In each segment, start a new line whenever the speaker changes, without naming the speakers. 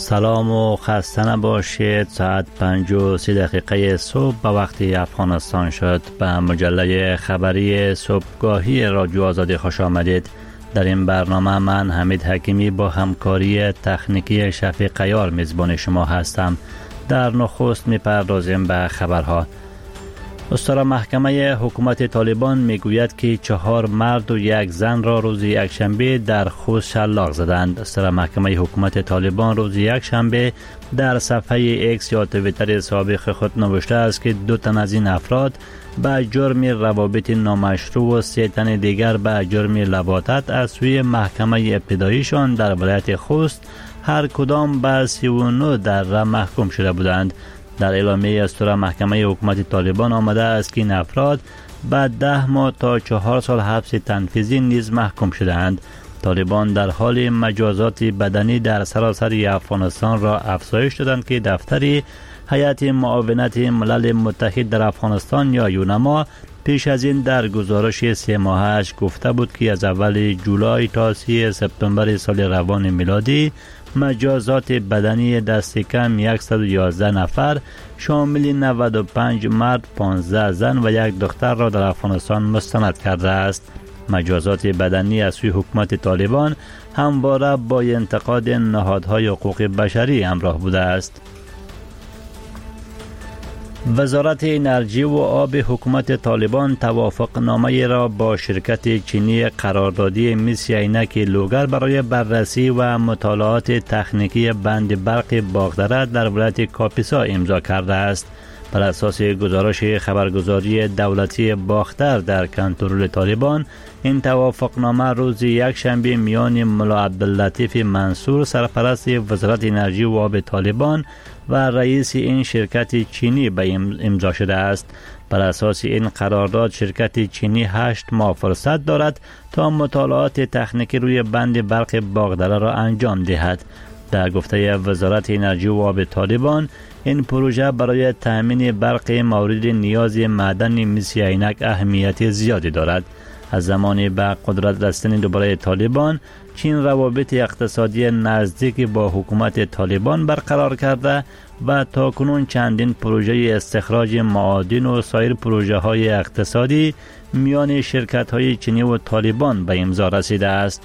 سلام و خسته نباشید. ساعت 5:03 صبح به وقت افغانستان شد. به مجله خبری صبحگاهی رادیو آزادی خوش آمدید. در این برنامه من حمید حکیمی با همکاری تکنیکی شفیق عیار میزبان شما هستم. در نخست میپردازیم به خبرها. استرا محکمه حکومت طالبان میگوید که 4 مرد و 1 زن را روز یکشنبه در خوست شلاق زدند. استرا محکمه حکومت طالبان روز یکشنبه در صفحه ایکس یا توییتر سابق خود نوشته است که 2 تن از این افراد به جرم روابط نامشروع و 3 تن دیگر به جرم لواطت از سوی محکمه ابتداییشان در ولایت خوست هر کدام به 39 دره محکوم شده بودند. در اعلامیه استرا محکمه حکومت طالبان آمده است که این افراد به 10 ماه تا 4 سال حبس تنفیذی نیز محکوم شدند. طالبان در حال مجازات بدنی در سراسر افغانستان را افزایش دادند که دفتر هیئت معاونت ملل متحد در افغانستان یا یونما پیش از این در گزارش 3 ماهه‌اش گفته بود که از اول جولای تا 30 سپتامبر سال روان میلادی مجازات بدنی دست کم 111 نفر شامل 95 مرد، 15 زن و 1 دختر را در افغانستان مستند کرده است. مجازات بدنی از سوی حکومت طالبان همواره با انتقاد نهادهای حقوق بشری همراه بوده است. وزارت انرژی و آب حکومت طالبان توافقنامه را با شرکت چینی قراردادی مس عینک لوگر برای بررسی و مطالعات تکنیکی بند برق باغدره در ولایت کاپیسا امضا کرده است. بر اساس گزارش خبرگزاری دولتی باختر در کنترل طالبان، این توافقنامه روز یکشنبه میان ملا عبداللطیف منصور سرپرست وزارت انرژی و آب طالبان و رئیس این شرکت چینی به امضا شده است. بر اساس این قرارداد شرکت چینی 8 ماه فرصت دارد تا مطالعات تکنیکی روی بند برق باغدره را انجام دهد. در گفته وزارت انرژی و آب طالبان، این پروژه برای تامین برق مورد نیاز معدن مس عینک اهمیت زیادی دارد. از زمانی به قدرت رسیدن دوباره طالبان، چین روابط اقتصادی نزدیکی با حکومت طالبان برقرار کرده و تاکنون چندین پروژه استخراج معادن و سایر پروژه های اقتصادی میان شرکت های چینی و طالبان به امضا رسیده است.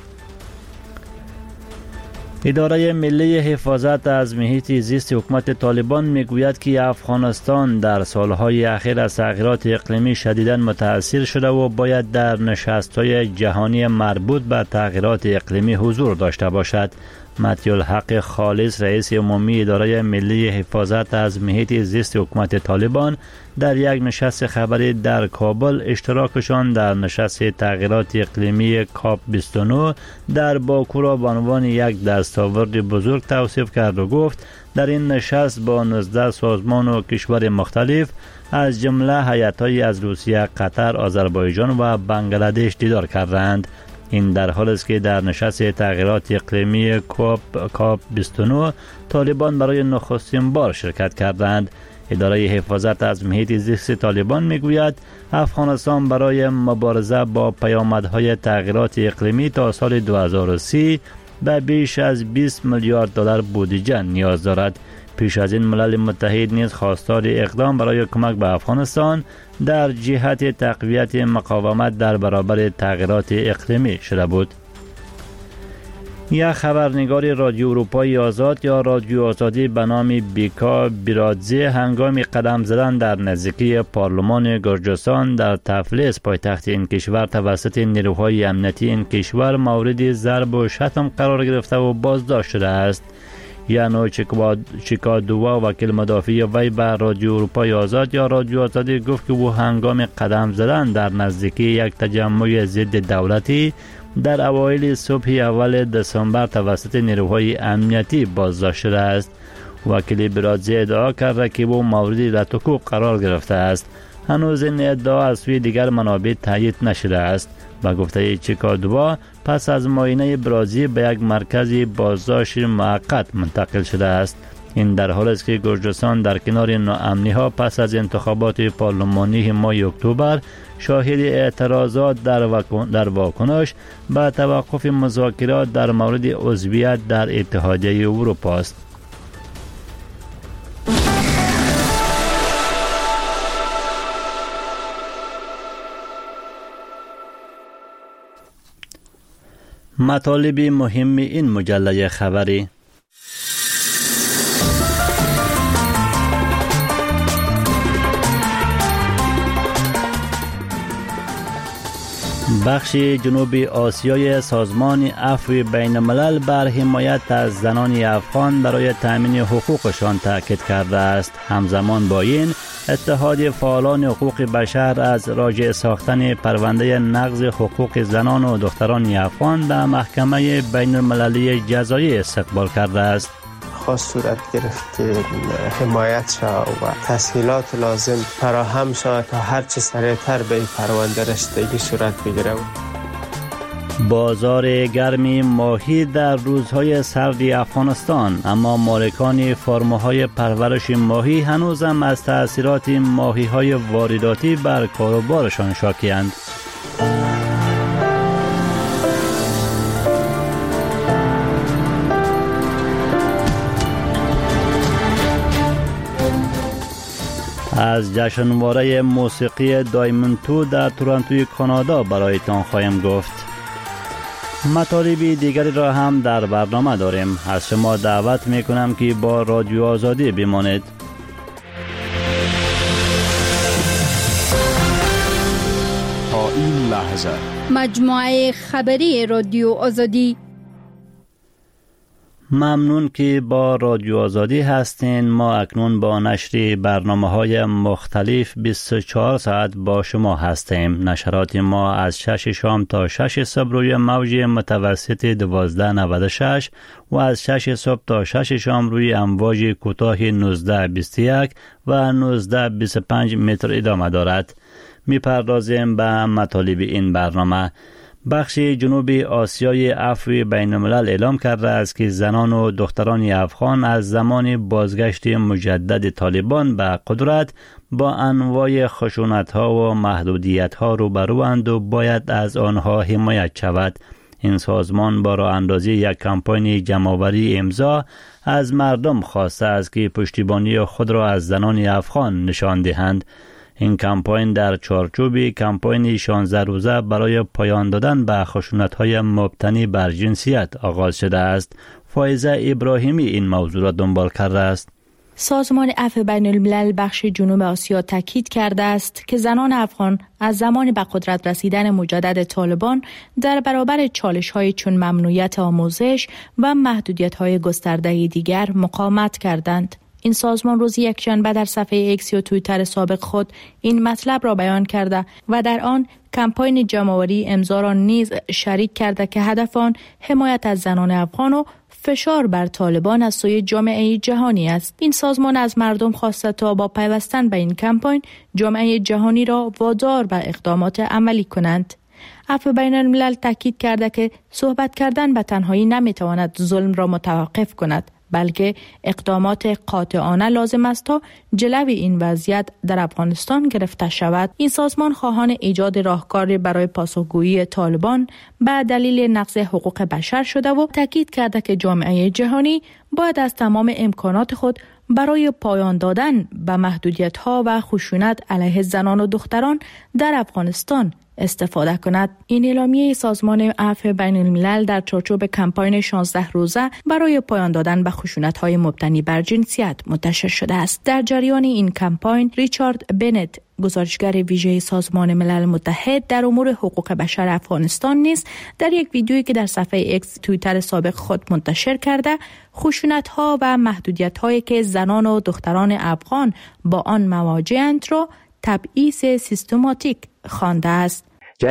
اداره ملی حفاظت از محیط زیست حکومت طالبان میگوید که افغانستان در سالهای اخیر از تغییرات اقلیمی شدیداً متاثر شده و باید در نشست‌های جهانی مربوط به تغییرات اقلیمی حضور داشته باشد. مطیع الحق خالص، رئیس عمومی اداره ملی حفاظت از محیط زیست حکومت طالبان، در یک نشست خبری در کابل اشتراکشان در نشست تغییرات اقلیمی کاپ 29 در باکو را به عنوان یک دستاورد بزرگ توصیف کرد و گفت در این نشست با 19 سازمان و کشور مختلف از جمله هیئت‌های از روسیه، قطر، آذربایجان و بنگلادش دیدار کردند. این در حالی است که در نشست تغییرات اقلیمی کاپ 29 طالبان برای نخستین بار شرکت کردند. اداره حفاظت از محیط زیست طالبان میگوید افغانستان برای مبارزه با پیامدهای تغییرات اقلیمی تا سال 2030 به بیش از 20 میلیارد دلار بودجه نیاز دارد. پیش از این ملل متحد نیز خواستار اقدام برای کمک به افغانستان در جهت تقویت مقاومت در برابر تغییرات اقلیمی شده بود. یک خبرنگار رادیو اروپای آزاد یا رادیو آزادی به نام بیکا بیرادزی هنگام قدم زدن در نزدیکی پارلمان گرجستان در تفلیس پایتخت این کشور توسط نیروهای امنیتی این کشور مورد ضرب و شتم قرار گرفته و بازداشت شده است. یانو چیکادووا وکیل مدافع وی به رادیو اروپای آزاد یا رادیو آزادی گفت که او هنگام قدم زدن در نزدیکی یک تجمع ضد دولتی در اوایل صبح اول دسامبر توسط نیروهای امنیتی بازداشت شده است. وکیل برادزی ادعا کرده که او مورد رتوکو قرار گرفته است. هنوز این ادعا از سوی دیگر منابع تایید نشده است. با گفته چیکادووا پس از معاینه برازی به یک مرکز بازداشت موقت منتقل شده است. این در حالی است که گرجستان در کنار ناامنی ها پس از انتخابات پارلمانی ماه اکتبر شاهد اعتراضات در واکنش به توقف مذاکرات در مورد عضویت در اتحادیه اروپا است. مطالب مهم این مجله خبری: بخش جنوبی آسیای سازمان عفو بین الملل بر حمایت از زنان افغان برای تأمین حقوقشان تاکید کرده است. همزمان با این، اتحاد فعالان حقوق بشر از راجع ساختن پرونده نقض حقوق زنان و دختران افغان به محکمه بین المللی جزایی استقبال کرده است.
خواست صورت گرفت که حمایت شود و تسهیلات لازم فراهم شود تا هرچه سریعتر به این پرونده رسیدگی صورت بگیرد.
بازار گرمی ماهی در روزهای سردی افغانستان، اما مالکان فرم‌های پرورش ماهی هنوز هم از تأثیرات ماهی‌های وارداتی بر کاروبارشان شاکی‌اند. از جشنواره موسیقی دایموند 2 در تورنتوی کانادا برایتان خواهیم گفت. مطالب دیگری را هم در برنامه داریم. از شما دعوت میکنم که با رادیو آزادی بمانید.
تا این لحظه
مجموعه خبری رادیو آزادی.
ممنون که با رادیو آزادی هستین. ما اکنون با نشر برنامه‌های مختلف 24 ساعت با شما هستیم. نشرات ما از 6 شام تا 6 صبح روی موج متوسط 1296 و از 6 صبح تا 6 شام روی امواج کوتاه 1921 و 1925 متر ادامه دارد. می‌پردازیم به مطالب این برنامه. بخش جنوبی آسیای عفو بین الملل اعلام کرده است که زنان و دختران افغان از زمان بازگشت مجدد طالبان به قدرت با انواع خشونت‌ها و محدودیت‌ها روبروند و باید از آنها حمایت شود. این سازمان با راه اندازی یک کمپاین جمع‌آوری امضا از مردم خواسته است که پشتیبانی خود را از زنان افغان نشان دهند. این کمپاین در چارچوب کمپاین 16 روزه برای پایان دادن به خشونت‌های مبتنی بر جنسیت آغاز شده است. فایزه ابراهیمی این موضوع را دنبال کرده است.
سازمان عفو بین الملل بخش جنوب آسیا تاکید کرده است که زنان افغان از زمان به قدرت رسیدن مجدد طالبان در برابر چالش‌های چون ممنوعیت آموزش و محدودیت‌های گسترده دیگر مقاومت کردند. این سازمان روز یکشنبه در صفحه ایکس یا توییتر سابق خود این مطلب را بیان کرده و در آن کمپاین جمع‌آوری امضا را نیز شریک کرده که هدف آن حمایت از زنان افغان و فشار بر طالبان از سوی جامعه جهانی است. این سازمان از مردم خواسته تا با پیوستن به این کمپاین جامعه جهانی را وادار به اقدامات عملی کنند. عفو بین الملل تاکید کرده که صحبت کردن به تنهایی نمیتواند ظلم را متوقف کند، بلکه اقدامات قاطعانه لازم است تا جلوی این وضعیت در افغانستان گرفته شود. این سازمان خواهان ایجاد راهکاری برای پاسخگویی طالبان به دلیل نقض حقوق بشر شده و تاکید کرده که جامعه جهانی باید از تمام امکانات خود برای پایان دادن به محدودیت‌ها و خشونت علیه زنان و دختران در افغانستان استفاده کند. این اعلامیه سازمان عفو بین الملل در چارچوب کمپاین 16 روزه برای پایان دادن به خشونت‌های مبتنی بر جنسیت منتشر شده است. در جریان این کمپاین ریچارد بنت، گزارشگر ویژه سازمان ملل متحد در امور حقوق بشر افغانستان نیز در یک ویدیویی که در صفحه ایکس توییتر سابق خود منتشر کرده، خشونت‌ها و محدودیت‌هایی که زنان و دختران افغان با آن مواجه‌اند را تبعیض سیستماتیک خوانده است.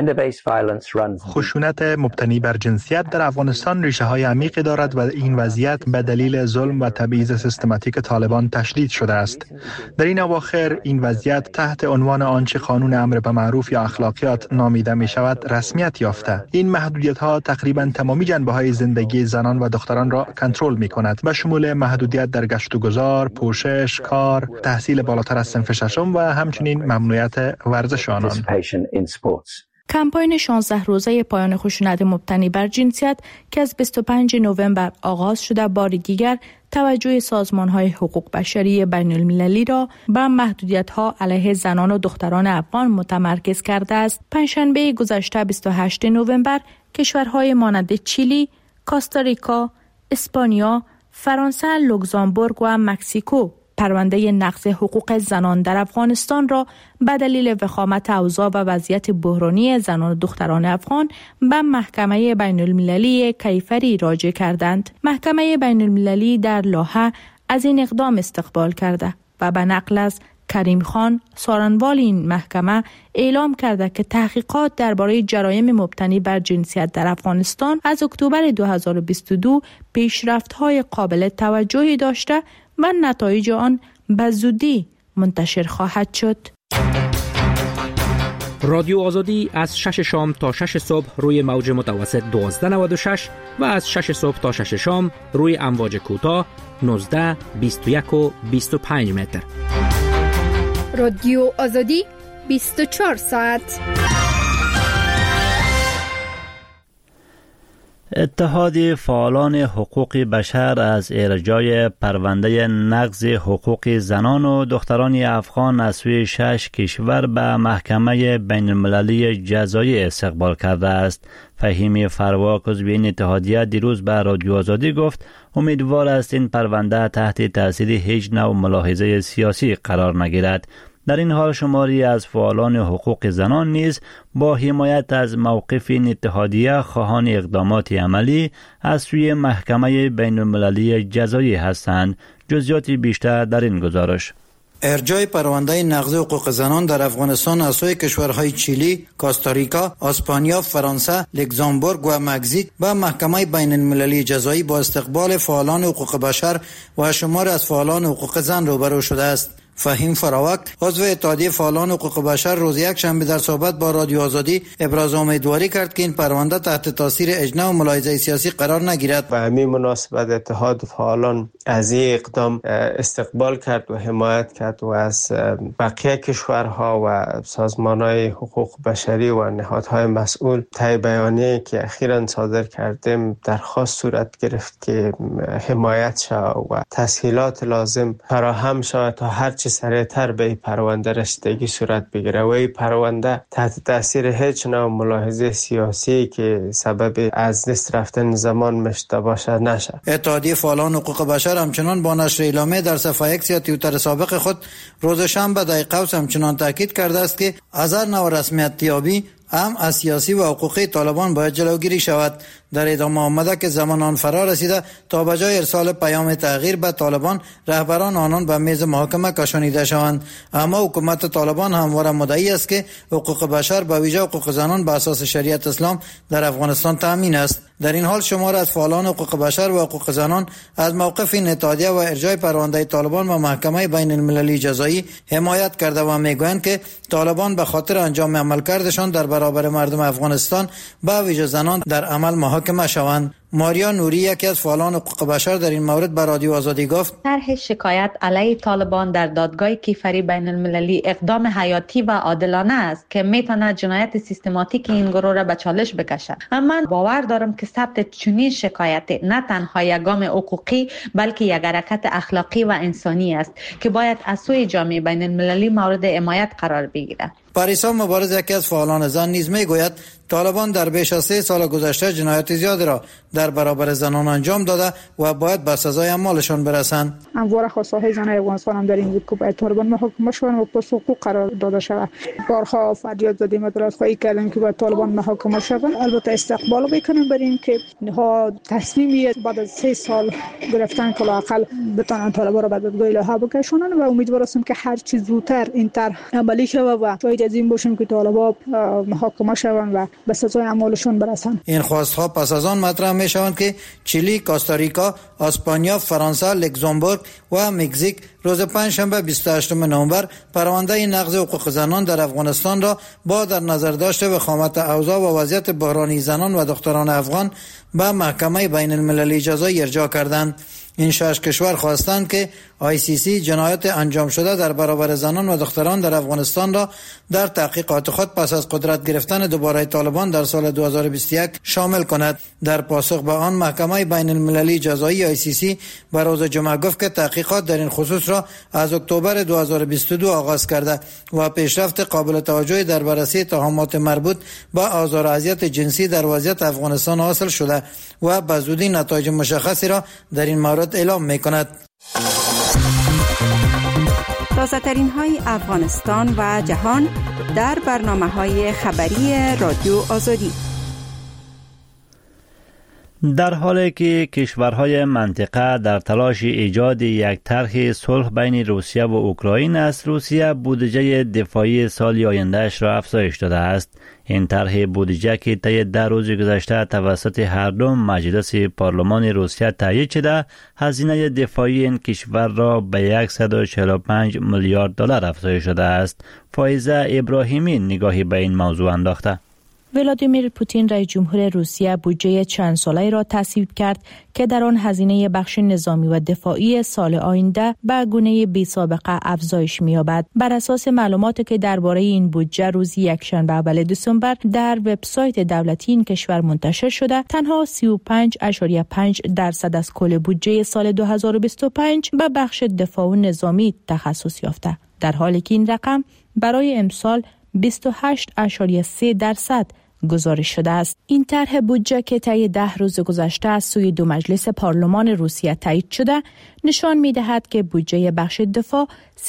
خشونت مبتنی بر جنسیت در افغانستان ریشه های عمیقی دارد و این وضعیت به دلیل ظلم و تبعیض سیستماتیک طالبان تشدید شده است. در این اواخر این وضعیت تحت عنوان آنچه قانون امر به معروف یا اخلاقیات نامیده می شود رسمیت یافته. این محدودیت ها تقریبا تمامی جنبه های زندگی زنان و دختران را کنترل می کند، به شمول محدودیت در گشت و گذار، پوشش، کار، تحصیل بالاتر از صنف ششم و همچنین ممنوعیت ورزش آنان.
کمپاین 16 روزه پایان خشونت مبتنی بر جنسیت که از 25 نوامبر آغاز شده بار دیگر توجه سازمان‌های حقوق بشری بین المللی را به محدودیت‌ها علیه زنان و دختران افغان متمرکز کرده است. پنجشنبه گذشته 28 نوامبر کشورهای مانند چیلی، کاستاریکا، اسپانیا، فرانسه، لوکزامبورگ و مکزیکو پرونده نقض حقوق زنان در افغانستان را به دلیل وخامت اوضاع و وضعیت بحرانی زنان و دختران افغان به محکمه بین المللی کیفری راجع کردند. محکمه بین المللی در لاهه از این اقدام استقبال کرده و به نقل از کریم خان، سارنوال این محکمه، اعلام کرده که تحقیقات درباره جرایم مبتنی بر جنسیت در افغانستان از اکتبر 2022 پیشرفت‌های قابل توجهی داشته و نتایج آن به زودی منتشر خواهد شد.
رادیو آزادی از 6 شام تا 6 صبح روی موج متوسط 1296 و از 6 صبح تا 6 شام روی امواج کوتاه 19، 21 و 25 متر.
رادیو آزادی 24 ساعت.
اتحاد فعالان حقوق بشر از ارجاع پرونده نقض حقوق زنان و دختران افغان از سوی 6 کشور به محکمه بین المللی جزایی استقبال کرده است. فهیم فرواک عضو این اتحادیه دیروز به رادیو آزادی گفت امیدوار است این پرونده تحت تاثیر هیچ نوع ملاحظه سیاسی قرار نگیرد. در این حال شماری از فعالان حقوق زنان نیز با حمایت از موقف این اتحادیه خواهان اقدامات عملی از سوی محکمه بین المللی جزایی هستند. جزئیات بیشتر در این گزارش.
ارجاع پرونده نقض حقوق زنان در افغانستان از سوی کشورهای چیلی، کاستاریکا، اسپانیا، فرانسه، لوکزامبورگ و مکزیک به محکمه بین المللی جزایی با استقبال فعالان حقوق بشر و شمار از فعالان حقوق زن روبرو شده است. فهیم فراوک عضو اتحادیه فعالان حقوق بشر روز یک شنبه در صحبت با رادیو آزادی ابراز امیدواری کرد که این پرونده تحت تاثیر اجناح و ملاحظه سیاسی قرار نگیرد.
و همین مناسبت اتحاد فعالان از این اقدام استقبال کرد و حمایت کرد و از بقیه کشورها و سازمانهای حقوق بشری و نهادهای مسئول طی بیانیه‌ای که اخیراً صادر کردیم درخواست صورت گرفت که حمایت شود و تسهیلات لازم فراهم شود تا هر چه سریعتر به این پرونده رسیدگی صورت بگیره و این پرونده تحت تاثیر هیچ نوع ملاحظه سیاسی که سبب از دست رفتن زمان مشته باشه نشه.
اتحادیه فعالان حقوق بشر همچنان با نشر اعلامیه در صفحه اکس یا توییتر سابق خود روز شنبه در قوس همچنان تاکید کرده است که از هر نوع رسمیت یابی هم از سیاسی و حقوقی طالبان باید جلوگیری شود. در ادامه آمده که زمان آن فرا رسیده تا به جای ارسال پیام تغییر به طالبان رهبران آنان به میز محاکمه کشانیده شوند. اما حکومت طالبان همواره مدعی است که حقوق بشر به ویژه حقوق زنان به اساس شریعت اسلام در افغانستان تامین است. در این حال شمار از فعالان حقوق بشر و حقوق زنان از موقف این اتحادیه و ارجاع پرونده طالبان به محکمه بین المللی جزایی حمایت کرده و میگویند که طالبان به خاطر انجام عملکردشان در برابر مردم افغانستان به ویژه زنان در عمل محاکمه شوند. ماریا نوری یکی از فعالان حقوق بشر در این مورد به رادیو آزادی گفت
طرح شکایت علیه طالبان در دادگاه کیفری بین المللی اقدام حیاتی و عادلانه است که میتونه جنایت سیستماتیک این گروه را به چالش بکشد. من باور دارم که ثبت چنین شکایت نه تنها یک گام حقوقی بلکه یک حرکت اخلاقی و انسانی است که باید از سوی جامعه بین المللی مورد حمایت قرار بگیرد.
پاریسا مبارز یکی از فعالان زن نیز میگوید طالبان در بیش از 3 سال گذشته جنایات زیادی را در برابر زنان انجام داده و باید به سزای اعمالشان برسند.
همواره خواستهای زنان افغانستان هم در این بود که باید طالبان محاکمه شوند و پس حقوق قرار داده شود. بارها فریاد زدیم و درخواست کردیم که باید طالبان محاکمه شوند. البته استقبال میکنیم بر این که ها تصمیمی بعد از 3 سال گرفتن که لااقل بتوانند طالبان را به دادگاه لاهه بکشانند و امیدوار هستیم که هر چه زودتر این طرح عملی شود و شاید از این باشیم که طالبان محاکمه شوند و به سزای اعمالشون برسند.
این خواستها پس از آن مطرح می شوند که چیلی، کاستاریکا، اسپانیا، فرانسه، لوکزامبورگ و مکزیک روز پنجشنبه 28 نوامبر پرونده نقض حقوق زنان در افغانستان را با در نظر داشته وخامت اوضاع و وضعیت بحرانی زنان و دختران افغان به محکمه بین المللی جزایی ارجاع کردند. این 6 کشور خواستند که ICC جنایات انجام شده در برابر زنان و دختران در افغانستان را در تحقیقات خود پس از قدرت گرفتن دوباره طالبان در سال 2021 شامل کند. در پاسخ به آن محکمه بین المللی جزایی ICC بر روز جمعه گفت که تحقیقات در این خصوص را از اکتبر 2022 آغاز کرده و پیشرفت قابل توجهی در بررسی اتهامات مربوط به آزار و اذیت جنسی در وضعیت افغانستان حاصل شده و به زودی نتایج مشخصی را در این مورد اعلام می‌کند.
تازه ترین های افغانستان و جهان در برنامه‌های خبری رادیو آزادی.
در حالی که کشورهای منطقه در تلاش ایجاد یک طرح صلح بین روسیه و اوکراین است، روسیه بودجه دفاعی سال آینده‌اش را افزایش داده است. این طرح بودجه که طی 10 روز گذشته توسط هر دو مجلس پارلمان روسیه تایید شده، هزینه دفاعی این کشور را به 145 میلیارد دلار افزایش داده است. فایزه ابراهیمی نگاهی به این موضوع انداخته.
ولادیمیر پوتین رئیس جمهور روسیه بودجه چند ساله را تصویب کرد که در آن هزینه بخش نظامی و دفاعی سال آینده به گونه بی‌سابقه افزایش می‌یابد. بر اساس معلوماتی که درباره این بودجه روز یکشنبه اول دسامبر در وبسایت دولتی این کشور منتشر شده، تنها 35.5% از کل بودجه سال 2025 به بخش دفاع و نظامی تخصص یافته، در حالی که این رقم برای امسال 28.3% گزارش شده است. این طرح بودجه که طی 10 روز گذشته از سوی دو مجلس پارلمان روسیه تایید شده، نشان می‌دهد که بودجه بخش دفاع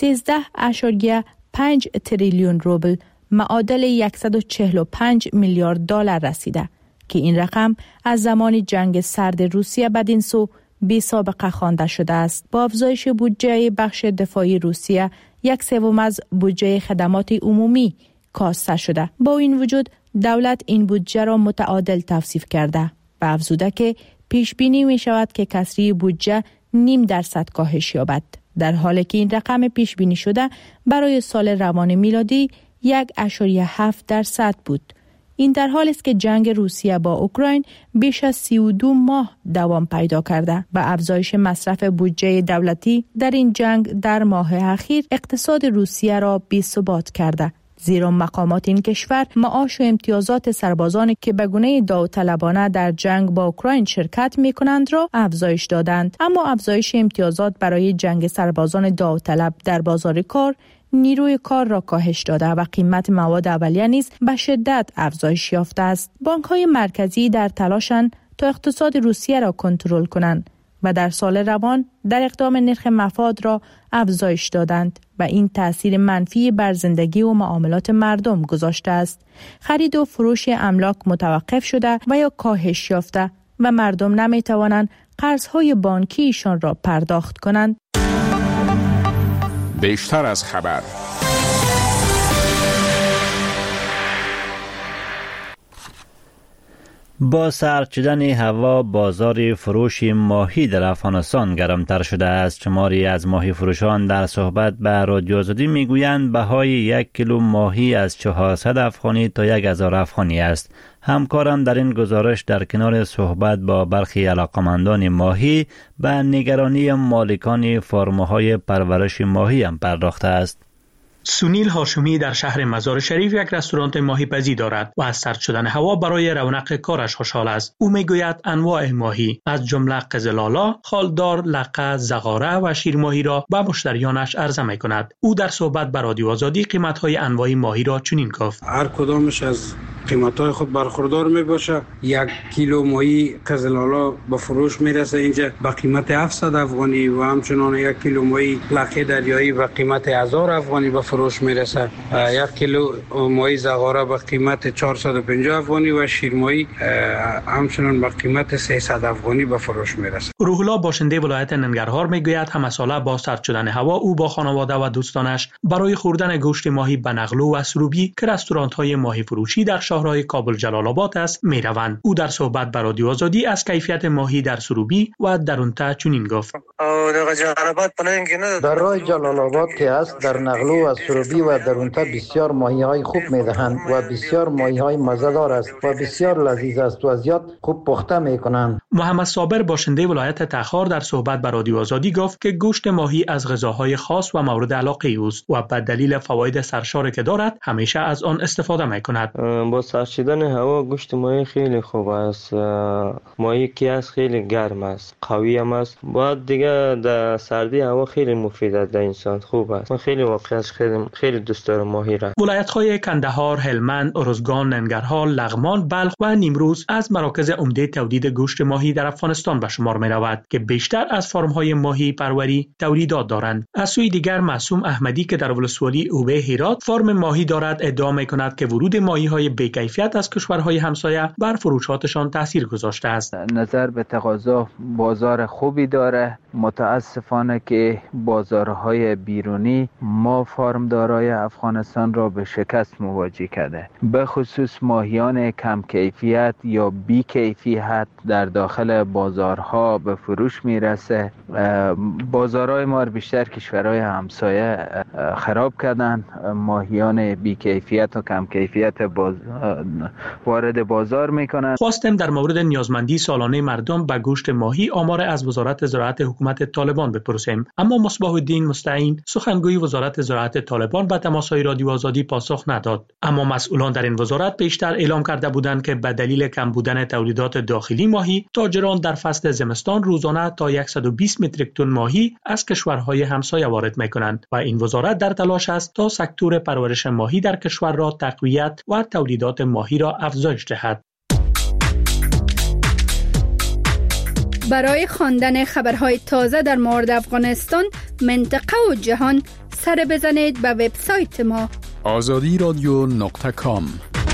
13.5 تریلیون روبل معادل 145 میلیارد دلار رسیده که این رقم از زمان جنگ سرد روسیه بدین سو بی سابقه خوانده شده است. با افزایش بودجه بخش دفاعی روسیه، 1/3 از بودجه خدمات عمومی کاسته شده. با این وجود دولت این بودجه را متعادل توصیف کرده و افزوده که پیش بینی می شود که کسری بودجه 0.5% کاهش یابد، در حالی که این رقم پیش بینی شده برای سال روان میلادی 1.7% بود. این در حالی است که جنگ روسیه با اوکراین بیش از 32 ماه دوام پیدا کرده و افزایش مصرف بودجه دولتی در این جنگ در ماه اخیر اقتصاد روسیه را بی‌ثبات کرده، زیرا مقامات این کشور معاش و امتیازات سربازانی که به گونه داوطلبانه در جنگ با اوکراین شرکت می‌کنند را افزایش دادند. اما افزایش امتیازات برای جنگ سربازان داوطلب در بازار کار نیروی کار را کاهش داده و قیمت مواد اولیه نیز به شدت افزایش یافته است. بانک‌های مرکزی در تلاشند تا اقتصاد روسیه را کنترل کنند و در سال روان در اقدام نرخ مفاد را افزایش دادند و این تأثیر منفی بر زندگی و معاملات مردم گذاشته است. خرید و فروش املاک متوقف شده و یا کاهش یافته و مردم نمی‌توانند قرض‌های بانکیشان را پرداخت کنند.
بیشتر از خبر.
با سرد شدن هوا، بازار فروش ماهی در افغانستان گرمتر شده است. شماری از ماهی فروشان در صحبت به رادیو آزادی میگویند بهای 1 کیلو ماهی از 400 افغانی تا 1000 افغانی است. همکارم در این گزارش در کنار صحبت با برخی علاقمندان ماهی به نگرانی مالکان فرم‌های پرورش ماهی هم پرداخته است.
سونیل هاشمی در شهر مزار شریف یک رستوران ماهی پزی دارد و از سرد شدن هوا برای رونق کارش خوشحال است. او میگوید انواع ماهی از جمله قزلالا، خالدار، لقه، زغاره و شیرماهی را به مشتریانش عرضه میکند. او در صحبت با رادیو آزادی قیمت‌های انواع ماهی را چنین گفت:
هر کدامش از قیمت‌های خود برخوردار میباشه. 1 کیلو ماهی قزلالا به فروش میرسه اینجا به قیمت 700 افغانی و همچنان 1 کیلو ماهی لقه دریایی به قیمت 1000 افغانی به فروش میرسه. 1 کیلو ماهی زغاره به قیمت 450 افغانی و شیرماهی همچنان به قیمت 300 افغانی به فروش میرسه.
روح الله باشنده ولایت ننگرهار میگوید همه ساله با سرد شدن هوا او با خانواده و دوستانش برای خوردن گوشت ماهی به نغلو و سروبی که رستوران‌های ماهی فروشی در شهرهای کابل جلال آباد است میروند. او در صحبت با رادیو آزادی از کیفیت ماهی در سروبی و درونتا چنین گفت:
در راه جلال آباد که است در نغلو و سروبی و درونتا بسیار ماهی‌های خوب می‌دهند و بسیار ماهی‌های مزه‌دار است و بسیار لذیذ است و زیاد خوب پخته می‌کنند.
محمد صابر باشنده ولایت تخار در صحبت با رادیو آزادی گفت که گوشت ماهی از غذاهای خاص و مورد علاقه اوست و به دلیل فواید سرشاری که دارد همیشه از آن استفاده می‌کند.
با سرد هوا گوشت ماهی خیلی خوب است. ماهی که از خیلی گرم است، قوی هم است. بعد دیگه در سردی هوا خیلی مفید است، در انسان خوب است. من خیلی واقعا خیلی دوست دارم ماهی را.
ولایت‌های کندهار، هلمند، ارزگان، ننگرهار، لغمان، بلخ و نیمروز از مراکز عمده تولید گوشت ماهی در افغانستان به شمار می‌رود که بیشتر از فارم‌های ماهی پروری تولیدات دارند. از سوی دیگر معصوم احمدی که در ولسوالی اوبه هرات فارم ماهی دارد ادعا می‌کند که ورود ماهی‌های بی‌کیفیت از کشورهای همسایه بر فروشاتشان تاثیر گذاشته است.
نظر به تقاضا بازار خوبی داره. متاسفانه که بازارهای بیرونی ما فارمدارای افغانستان را به شکست مواجه کرده. به خصوص ماهیان کم کیفیت یا بی کیفیت در داخل بازارها به فروش میرسه. بازارهای ما بیشتر کشورهای همسایه خراب کردن. ماهیان بی کیفیت و کم کیفیت وارد بازار میکنن.
خواستم در مورد نیازمندی سالانه مردم به گوشت ماهی آمار از وزارت زراعت حکومت طالبان بپرسیم، اما مصباح الدین مستعین سخنگوی وزارت زراعت طالبان به تماس‌های رادیو آزادی پاسخ نداد. اما مسئولان در این وزارت پیشتر اعلام کرده بودند که به دلیل کم بودن تولیدات داخلی ماهی، تاجران در فصل زمستان روزانه تا 120 متریک تن ماهی از کشورهای همسایه وارد می‌کنند و این وزارت در تلاش است تا سکتور پرورش ماهی در کشور را تقویت و تولیدات ماهی را افزایش دهد.
برای خواندن خبرهای تازه در مورد افغانستان، منطقه و جهان سر بزنید به وبسایت ما
azadiradyo.com.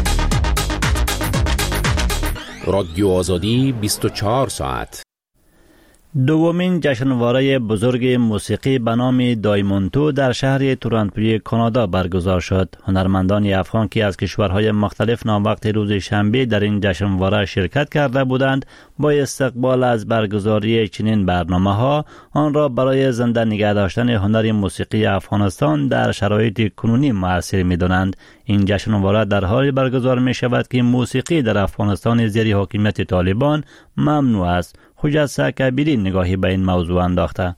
رادیو آزادی 24 ساعت.
دومین جشنواره بزرگ موسیقی به نام دایمونتو در شهر تورنتوی کانادا برگزار شد. هنرمندان افغان که از کشورهای مختلف ناموقت روز شنبه در این جشنواره شرکت کرده بودند، با استقبال از برگزاری چنین برنامه‌ها آن را برای زنده نگه داشتن هنر موسیقی افغانستان در شرایط کنونی مؤثر می‌دانند. این جشنواره در حالی برگزار می‌شود که موسیقی در افغانستان زیر حاکمیت طالبان ممنوع است. حجت سکبیری نگاهی به این موضوع انداخته.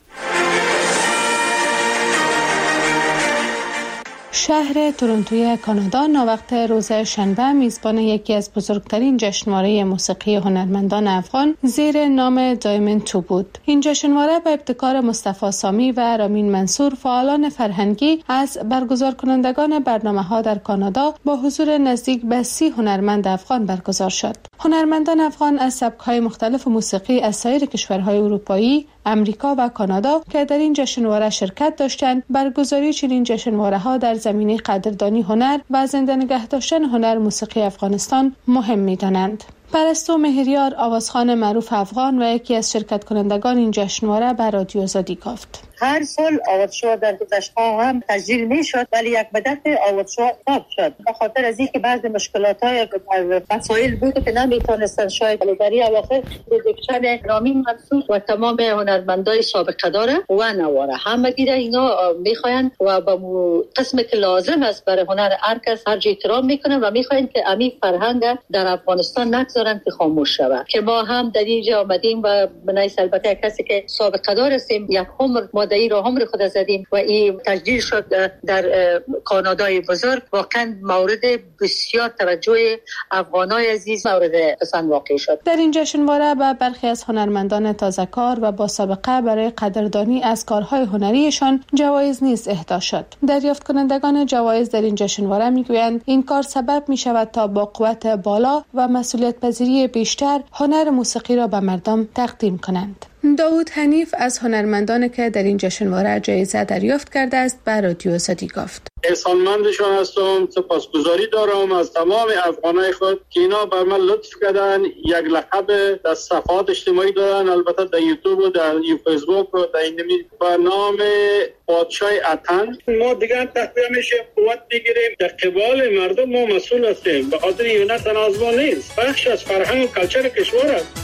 شهر تورنتوی کانادا ناوقت روز شنبه میزبان یکی از بزرگترین جشنواره موسیقی هنرمندان افغان زیر نام دایمونتو بود. این جشنواره به ابتکار مصطفی سامی و رامین منصور، فعالان فرهنگی، از برگزار کنندگان برنامه‌ها در کانادا با حضور نزدیک به 30 هنرمند افغان برگزار شد. هنرمندان افغان از سبک‌های مختلف موسیقی از سایر کشورهای اروپایی، امریکا و کانادا که در این جشنواره شرکت داشتند، برگزاری چنین جشنواره‌ها در زمینه قدردانی هنر و زنده نگه داشتن هنر موسیقی افغانستان مهم می‌دانند. پرستو مهریار، آوازخوان معروف افغان و یکی از شرکت کنندگان این جشنواره، به رادیو آزادی گفت:
هر سال آوازشو در گذشته هم تسجیل میشد، ولی یک مدت آوازشو قطع شد به خاطر از اینکه بعضی مشکلات‌های مسائل بود که نمیتونستن شاید در اواخر پروداکشن رامین منصور و تمام هنرمندای سابقه داره و نواره همه گیره اینا میخواین و به قسمی که لازم است برای هنر هر کس هر جای احترام میکنن و میخواین که امی فرهنگ در افغانستان نگذارن که خاموش شود. که ما هم در اینجا آمدیم و بنای البته کسی که سابقه دار هستیم یک عمر ای را عمر خود زدیم و این تسجیل شد در کانادای بزرگ. واقعا مورد بسیار توجه افغانای عزیز مورد پسند واقع شد.
در این جشنواره به برخی از هنرمندان تازه‌کار و با سابقه برای قدردانی از کارهای هنریشان جوایز نیز اهدا شد. دریافت کنندگان جوایز در این جشنواره میگویند این کار سبب می شود تا با قوت بالا و مسئولیت پذیری بیشتر هنر موسیقی را به مردم تقدیم کنند. داوود حنیف از هنرمندان که در این جشنواره جایزه دریافت کرده است به رادیو آزادی گفت:
احسانمندشان هستم، سپاسگزاری دارم از تمام افغانای خود که اینا بر من لطف کردن، یک لقب در صفحات اجتماعی دارن، البته در یوتیوب و در فیسبوک و در این به نام پادشاه اتن. ما دیگه تقویه میشه قوت بگیریم، در قبال مردم ما مسئول هستیم، به خاطر اینا تنازع نیست، بخش از فرهنگ و کلچر کشور است.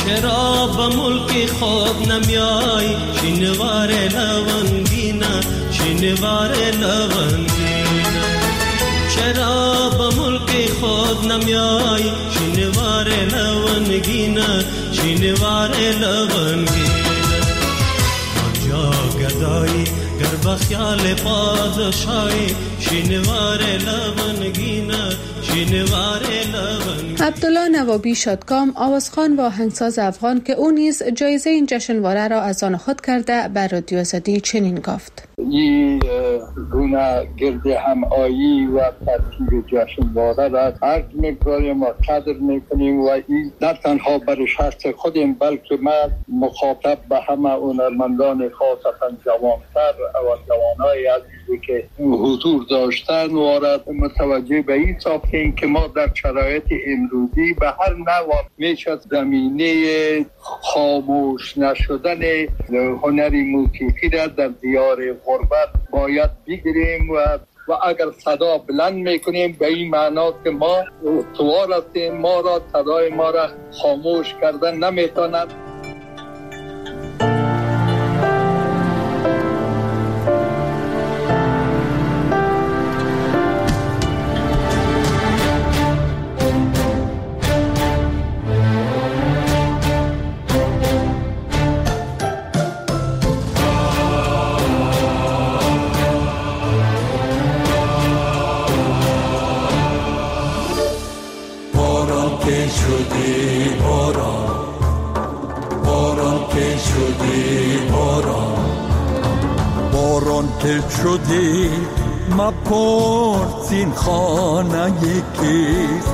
چرا به ملک خود نمیای شینوار لونگینا شینوار لونگینا چرا به ملک خود نمیای شینوار لونگینا شینوار لونگینا آنجا گدایی گر بخیال پادشاهی شینوار لونگینا شینوار لونگینا.
عبدالله نوابی شادکام آوازخوان و آهنگساز افغان که او نیز جایزه این جشنواره را از آن خود کرده بر رادیو آزادی چنین گفت:
این گونه گرد همایی و ترتیب جشنواره را عرض می‌کنیم و قدر می‌کنیم و این نه تنها برای شخص خودم بلکه من مخاطب به همه هنرمندان خاصتا جوانتر و جوانای عزیزی که حضور داشتن و متوجه به این ساختیم که ما در شرایط امروزی به هر نوع میشه زمینه خاموش نشدن هنری موسیقی را در دیار غربت باید بگیریم و اگر صدا بلند میکنیم به این معناست که ما استوار هستیم، ما را صدای ما را خاموش کردن نمیتواند.
که شدی مپرس این خانه یکیست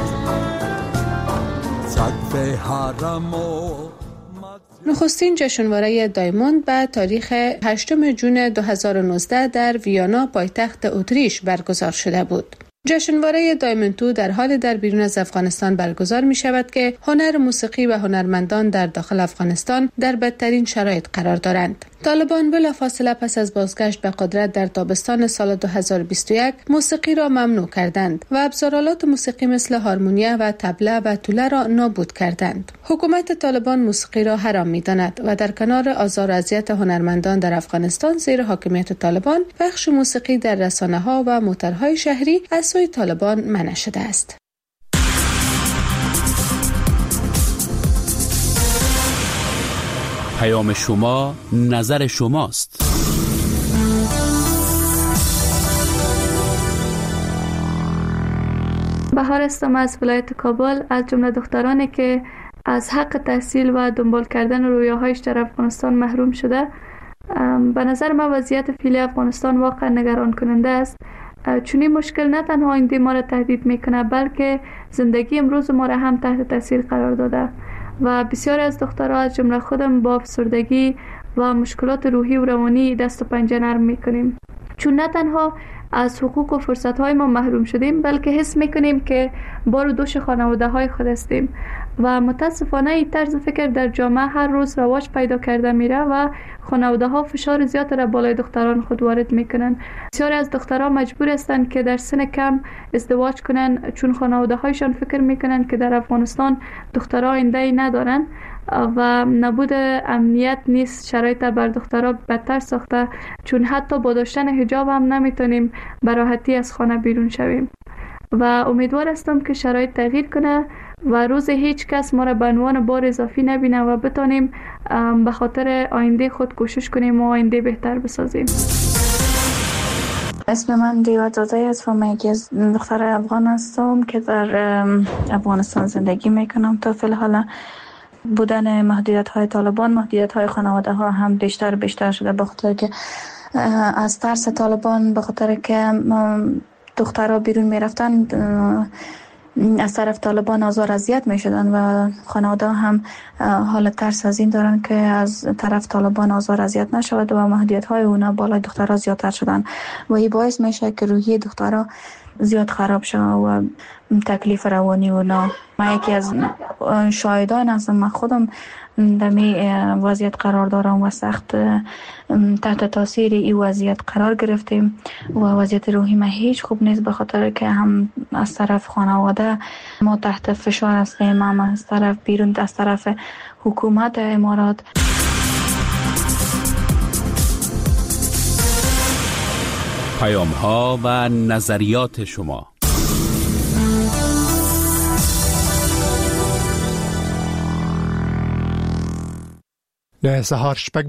سقف حرم و
نخستین جشنواره دایموند به تاریخ 8 جون 2019 در ویانا پایتخت اتریش برگزار شده بود. جشنواره دایموند 2 در حال در بیرون از افغانستان برگزار می شود که هنر موسیقی و هنرمندان در داخل افغانستان در بدترین شرایط قرار دارند. طالبان بلافاصله پس از بازگشت به قدرت در تابستان سال 2021 موسیقی را ممنوع کردند و ابزارالات موسیقی مثل هارمونیه و طبله و توله را نابود کردند. حکومت طالبان موسیقی را حرام می‌داند و در کنار آزار و اذیت هنرمندان در افغانستان زیر حاکمیت طالبان پخش موسیقی در رسانه‌ها و موترهای شهری از سوی طالبان منع شده است.
پیام شما نظر شماست.
بهار هستم از ولایت کابل، از جمله دخترانی که از حق تحصیل و دنبال کردن رویاهایش در افغانستان محروم شده. به نظر من وضعیت فعلی افغانستان واقعا نگران کننده است، چون این مشکل نه تنها آینده ما را تهدید میکنه بلکه زندگی امروز ما را هم تحت تاثیر قرار داده و بسیاری از دخترها از جمله خودم با افسردگی و مشکلات روحی و روانی دست و پنجه نرم میکنیم، چون نه تنها از حقوق و فرصت‌های ما محروم شدیم بلکه حس میکنیم که بار و دوش خانواده‌های خود هستیم و متاسفانه این طرز فکر در جامعه هر روز رواج پیدا کرده میره و خانواده‌ها فشار زیاد را بالای دختران خود وارد میکنن. بسیاری از دخترها مجبور هستند که در سن کم ازدواج کنن چون خانواده‌هایشان فکر میکنن که در افغانستان دخترها آینده ندارن و نبود امنیت نیست شرایط بر دخترها بدتر ساخته، چون حتی با داشتن حجاب هم نمیتونیم به راحتی از خانه بیرون شویم و امیدوار هستم که شرایط تغییر کنه و روز هیچ کس ما را به عنوان بار اضافی نبینه و بتانیم به خاطر آینده خود کوشش کنیم و آینده بهتر بسازیم.
اسم من دیوه زاده است و من یکی از دختر افغان هستم که در افغانستان زندگی میکنم. تا فی الحال بودن محدودیت های طالبان، محدودیت های خانواده ها هم بیشتر شده، به خاطر که از ترس طالبان، به خاطر که دخترها بیرون میرفتن از طرف طالبان آزار اذیت میشدن و خانواده هم حال ترس از این دارن که از طرف طالبان آزار اذیت نشود و محدودیت های اونا بالای دخترها زیادتر شدن و این باعث میشه که روحی دخترها زیاد خراب شد و تکلیف روانی اونا. من یکی از شاهدان هستم، من خودم در می وضعیت قرار دارم و سخت تحت تاثیر این وضعیت قرار گرفتیم و وضعیت روحی ما هیچ خوب نیست، به خاطر که هم از طرف خانواده ما تحت فشار هستیم، هم از طرف بیرون از طرف حکومت امارات.
پیام ها و نظریات شما.
نه سهار شپږ